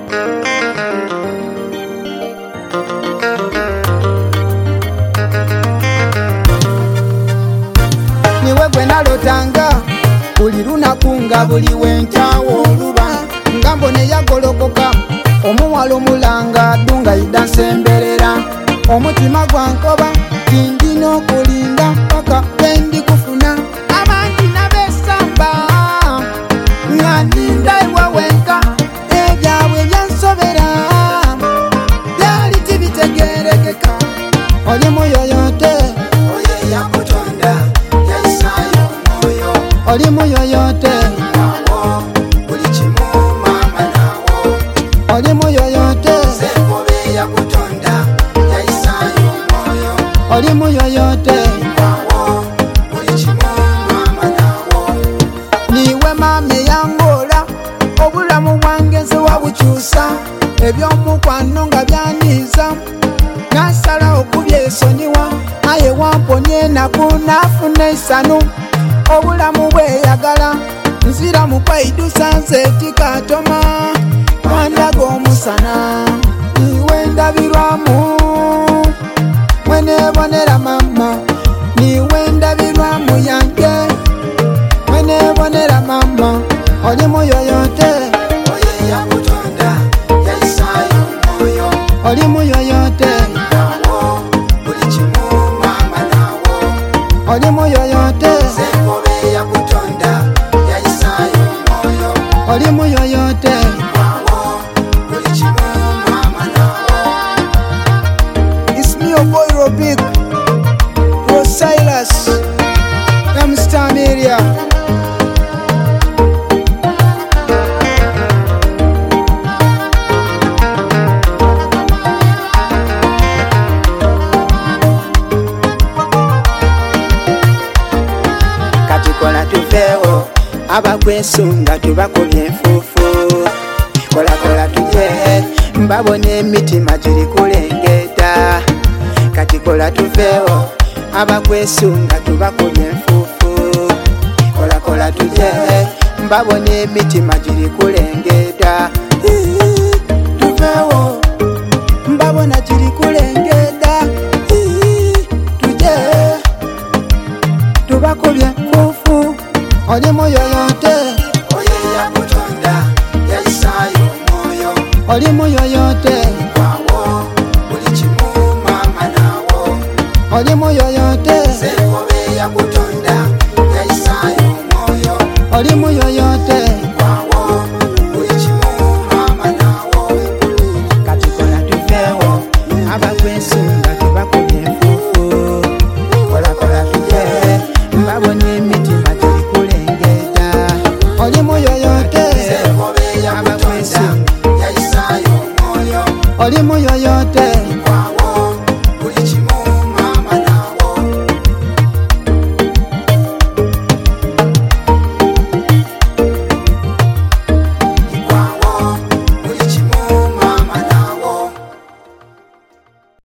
niwe gwe nalotanga buli lunaku nga buli wentaawo oluba nga mbone yagolokoka omuwala omulanga adunga yidda nsemberera omutima gwankoba tindina okulinda paka bendikufuna abanti nabesamba nga ndinda ewawenka ebyabwe byansobera byali tibitegerekeka oli muyoyote oyeyakutonda yaisayo omwoyo oli muyoyote buli kimu mama nawo oli muyoyote sekobe yakutonda yaisayo omwoyo oli muyoyote buli kimu mama nawo niwe mama yangola obulamu bwange nze wabukyusa ebyomukwano nga byandiza nasala okubyesonyiwa aye wamponya enaku nafuna esanu obulamu bweyagala nzira mukweidusa nze tikatoma wandaga omusana niwe ndabirwamu mwenebonera mama niwe ndabirwamu yange mwenebonera mama oli muyoyote oyeyakutonda yaisayo omwoyo oli muyoyote buli kimu mama nawo oli muyoyote sekobe yakutonda yaisayo omwoyo oli muyoyote buli kimu mama nawo. It's me your boy Robik Bros Silas Amsterdam area. Kola tuvewo abakwesunga tubakubye enfuufu kola kola tuje mbabone emitima giri kulengeta kati kola tuvewo abakwesunga tubakubye enfuufu kola kola tuje mbabone emitima giri kulengeta tuvewo mbabona giri kulengeta tuje tubakubye oli muyoyote oyeyakutonda yaisayo omwoyo oli muyoyote buli kimu mama nawo oli muyoyote sekobe yakutonda yaisayo omwoyo oli muyoyote buli kimu mama nawo kati kola tuvewo abakwesunga tubakubye enfuufu kola kola tuje mbabone emitima oli muyoyote oli muyoyote